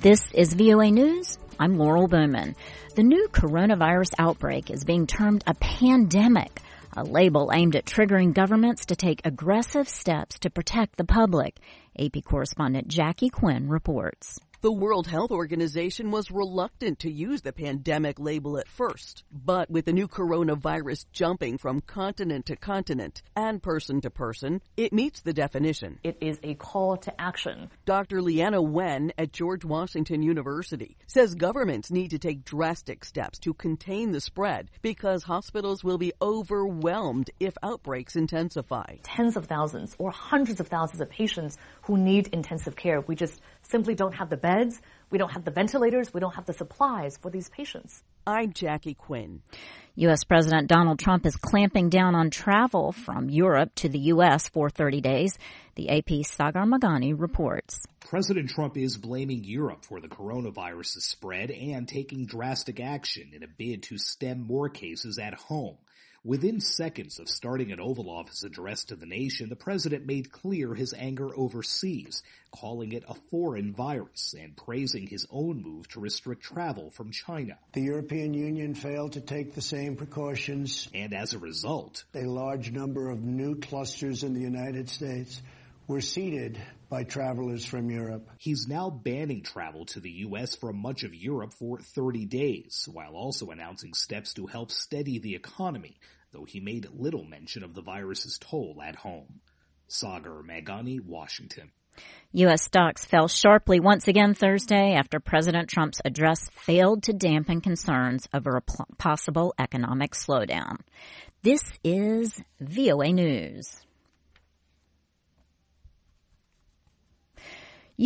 This is VOA News. I'm Laurel Bowman. The new coronavirus outbreak is being termed a pandemic, a label aimed at triggering governments to take aggressive steps to protect the public. AP correspondent Jackie Quinn reports. The World Health Organization was reluctant to use the pandemic label at first, but with the new coronavirus jumping from continent to continent and person to person, it meets the definition. It is a call to action. Dr. Leanna Wen at George Washington University says governments need to take drastic steps to contain the spread because hospitals will be overwhelmed if outbreaks intensify. Tens of thousands or hundreds of thousands of patients who need intensive care. We just simply don't have the beds, we don't have the ventilators, we don't have the supplies for these patients. I'm Jackie Quinn. U.S. President Donald Trump is clamping down on travel from Europe to the U.S. for 30 days. The AP's Sagar Meghani reports. President Trump is blaming Europe for the coronavirus's spread and taking drastic action in a bid to stem more cases at home. Within seconds of starting an Oval Office address to the nation, the president made clear his anger overseas, calling it a foreign virus and praising his own move to restrict travel from China. The European Union failed to take the same precautions. And as a result, a large number of new clusters in the United States were seeded by travelers from Europe. He's now banning travel to the U.S. from much of Europe for 30 days, while also announcing steps to help steady the economy, though he made little mention of the virus's toll at home. Sagar Meghani, Washington. U.S. stocks fell sharply once again Thursday after President Trump's address failed to dampen concerns over a possible economic slowdown. This is VOA News.